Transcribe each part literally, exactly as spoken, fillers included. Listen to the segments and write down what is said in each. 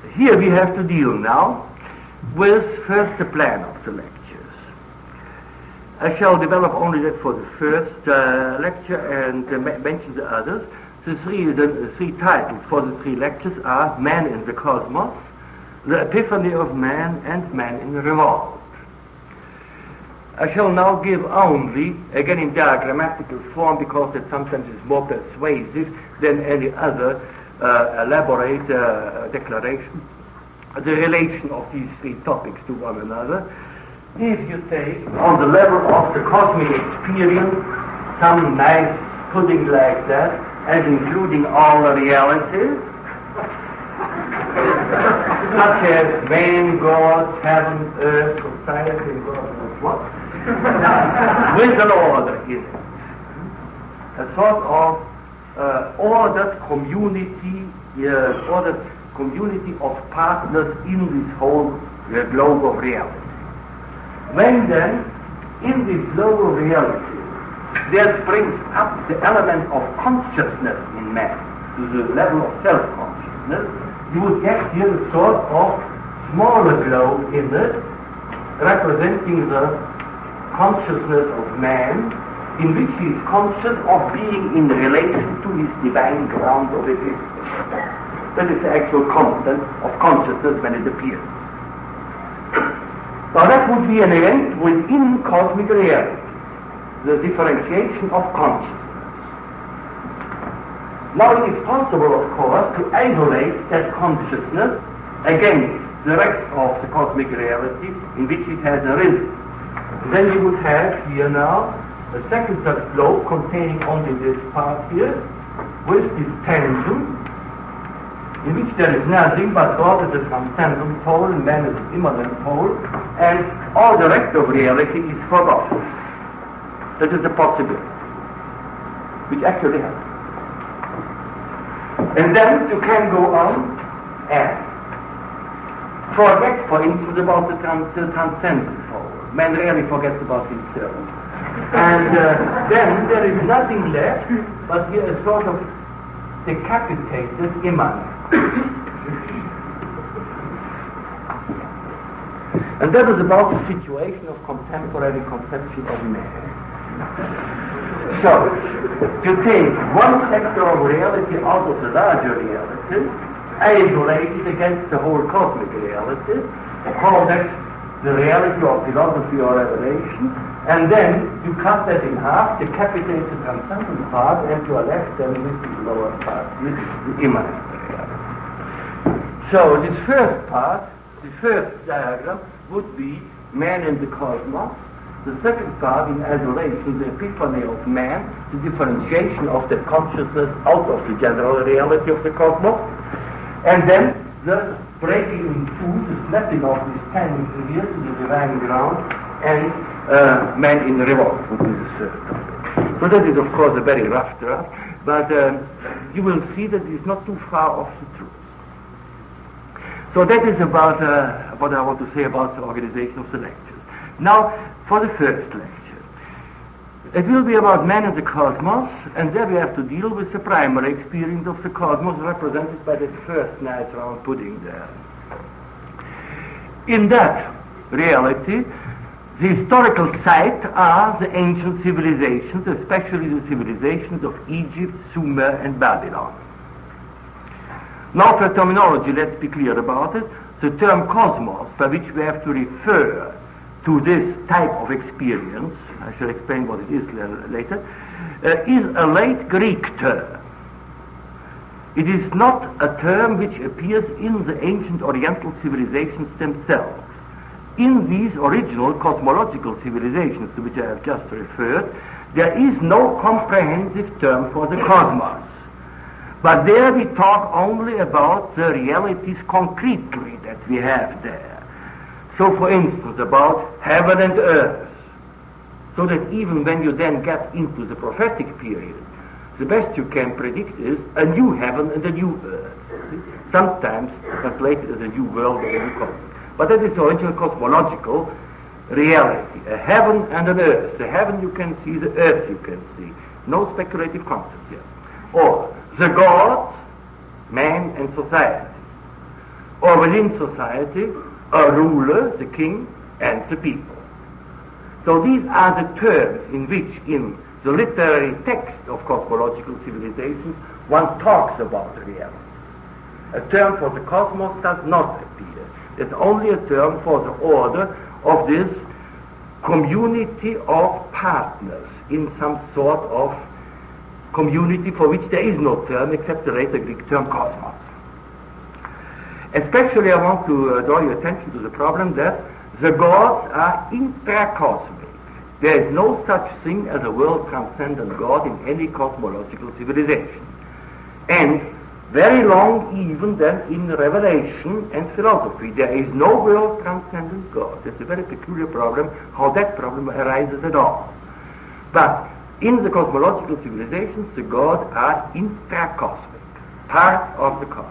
here we have to deal now with first the plan of the lectures. I shall develop only that for the first uh, lecture and uh, ma- mention the others. The three, the three titles for the three lectures are Man in the Cosmos, The Epiphany of Man, and Man in Revolt. I shall now give only, again in diagrammatical form, because it sometimes is more persuasive than any other uh, elaborate uh, declaration, the relation of these three topics to one another. If you take on the level of the cosmic experience some nice pudding like that, as including all the realities, such as man, God, heaven, earth, society, and God knows what, with an order in it. A sort of uh, ordered community, uh, ordered community of partners in this whole uh, globe of reality. When then, in this globe of reality, there springs up the element of consciousness in man, to the level of self-consciousness, you would get here a sort of smaller globe in it, representing the consciousness of man, in which he is conscious of being in relation to his divine ground of existence. That is the actual content of consciousness when it appears. Now that would be an event within cosmic reality, the differentiation of consciousness. Now it is possible, of course, to isolate that consciousness against the rest of the cosmic reality in which it has arisen. Then you would have here now a second such globe containing only this part here, with this tangent, in which there is nothing but God is a transcendent pole and man is an immanent pole, and all the rest of reality is forgotten. That is a possibility, which actually happens. And then you can go on and forget, for instance, about the trans- transcendent pole. Man rarely forgets about himself. And uh, then there is nothing left but here a sort of decapitated immanent. And that is about the situation of contemporary conception of man. So, to take one sector of reality out of the larger reality, isolate it against the whole cosmic reality, call that the reality of philosophy or revelation, and then you cut that in half, decapitate the transcendent part, and you are left then with the lower part, with the immanent reality. So this first part, the first diagram, would be man in the cosmos. The second part, in isolation, the epiphany of man, the differentiation of the consciousness out of the general reality of the cosmos, and then the breaking in two, the snapping of this tangent here to the divine ground, and uh, man in revolt would be the third topic. So that is, of course, a very rough draft, but uh, you will see that it is not too far off the truth. So that is about uh, what I want to say about the organization of the lectures. Now, for the first lecture, it will be about man and the cosmos, and there we have to deal with the primary experience of the cosmos represented by the first nice round pudding there. In that reality, the historical site are the ancient civilizations, especially the civilizations of Egypt, Sumer, and Babylon. Now for terminology, let's be clear about it. The term cosmos, by which we have to refer to this type of experience, I shall explain what it is later, uh, is a late Greek term. It is not a term which appears in the ancient Oriental civilizations themselves. In these original cosmological civilizations to which I have just referred, there is no comprehensive term for the cosmos. But there we talk only about the realities concretely that we have there. So, for instance, about heaven and earth. So that even when you then get into the prophetic period, the best you can predict is a new heaven and a new earth. Sometimes translated as a new world or a new cosmos. But that is the original cosmological reality. A heaven and an earth. The heaven you can see, the earth you can see. No speculative concept here. Or the gods, man and society. or within society, a ruler, the king, and the people. So these are the terms in which, in the literary text of cosmological civilizations, one talks about reality. A term for the cosmos does not appear. There's only a term for the order of this community of partners in some sort of community for which there is no term except the later Greek term cosmos. Especially I want to uh, draw your attention to the problem that the gods are intracosmic. There is no such thing as a world transcendent God in any cosmological civilization. And very long even then in revelation and philosophy, there is no world transcendent God. It's a very peculiar problem how that problem arises at all. But in the cosmological civilizations, the gods are intracosmic, part of the cosmos.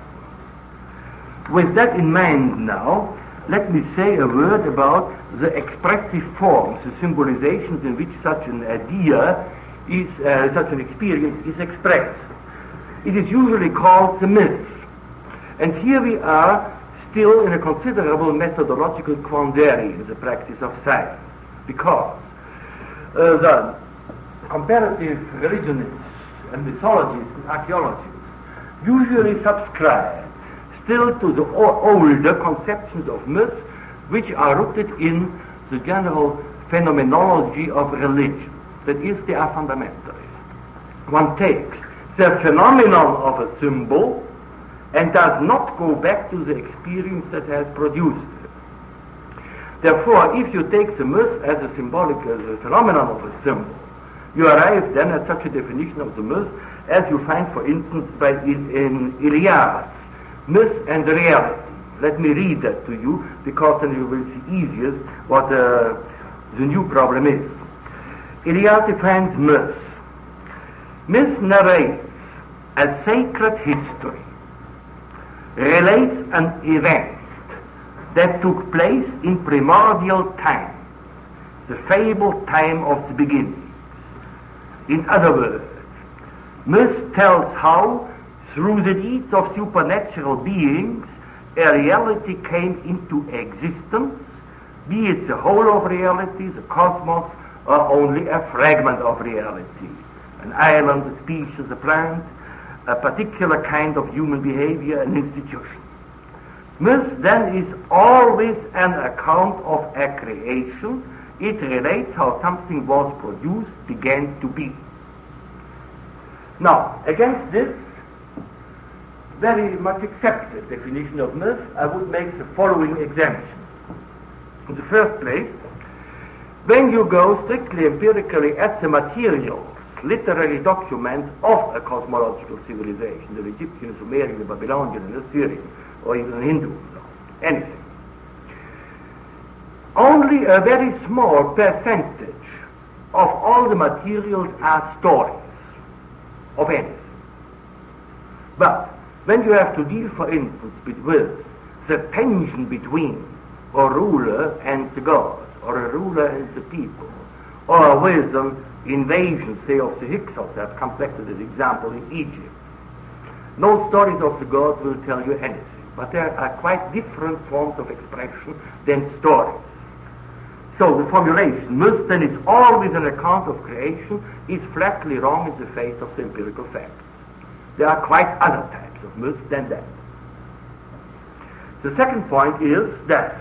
With that in mind now, let me say a word about the expressive forms, the symbolizations in which such an idea is, uh, such an experience is expressed. It is usually called the myth. And here we are still in a considerable methodological quandary in the practice of science, because uh, the comparative religionists and mythologists and archaeologists usually subscribe still to the o- older conceptions of myth, which are rooted in the general phenomenology of religion. That is, they are fundamentalist. One takes the phenomenon of a symbol and does not go back to the experience that has produced it. Therefore, if you take the myth as a symbolic, as a phenomenon of a symbol, you arrive then at such a definition of the myth as you find, for instance, by in, in Iliad's Myth and Reality. Let me read that to you, because then you will see easiest what uh, the new problem is. Iliad defines myth. Myth narrates a sacred history, relates an event that took place in primordial times, the fabled time of the beginnings. In other words, myth tells how, through the deeds of supernatural beings, a reality came into existence, be it the whole of reality, the cosmos, or only a fragment of reality. An island, a species, a plant, a particular kind of human behavior, an institution. Myth then is always an account of a creation. It relates how something was produced, began to be. Now, against this very much accepted definition of myth, I would make the following exemptions. In the first place, when you go strictly empirically at the materials, literary documents of a cosmological civilization, the Egyptian, Sumerian, the Babylonian, and Assyrian, or even Hindu, anything, only a very small percentage of all the materials are stories of anything. But when you have to deal, for instance, with the tension between a ruler and the gods, or a ruler and the people, or with an invasion, say, of the Hyksos, that comes back to this example in Egypt, no stories of the gods will tell you anything, but there are quite different forms of expression than stories. So the formulation, myth then is always an account of creation, is flatly wrong in the face of the empirical facts. There are quite other types of myths than that. The second point is that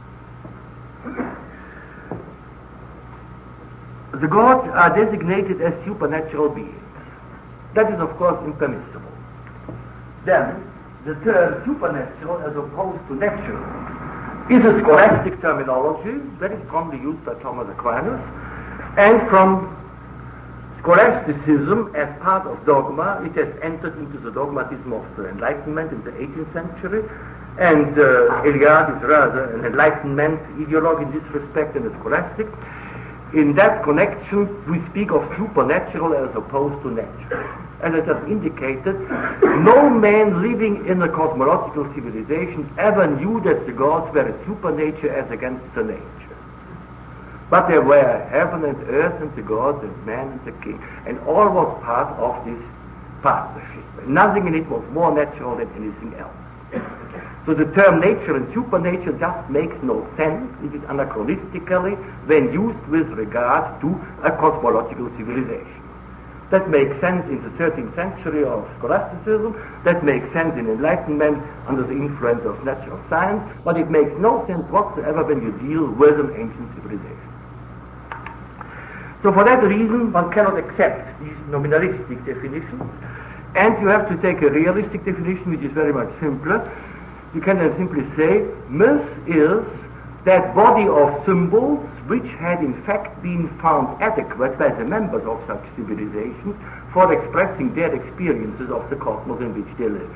the gods are designated as supernatural beings. That is, of course, impermissible. Then, the term supernatural as opposed to natural is a scholastic terminology very strongly used by Thomas Aquinas, and from scholasticism as part of dogma, it has entered into the dogmatism of the Enlightenment in the eighteenth century, and uh, Iliad is rather an Enlightenment ideologue in this respect and a scholastic. In that connection, we speak of supernatural as opposed to natural. As I just indicated, no man living in a cosmological civilization ever knew that the gods were a supernature as against the nature. But there were heaven and earth and the gods and man and the king, and all was part of this partnership. Nothing in it was more natural than anything else. So the term nature and supernature just makes no sense. It is anachronistically when used with regard to a cosmological civilization. That makes sense in the thirteenth century of scholasticism, that makes sense in Enlightenment under the influence of natural science, but it makes no sense whatsoever when you deal with an ancient civilization. So for that reason, one cannot accept these nominalistic definitions, and you have to take a realistic definition, which is very much simpler. You can then simply say, myth is that body of symbols which had in fact been found adequate by the members of such civilizations for expressing their experiences of the cosmos in which they lived.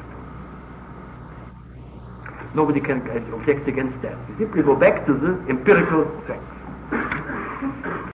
Nobody can object against that. You simply go back to the empirical facts.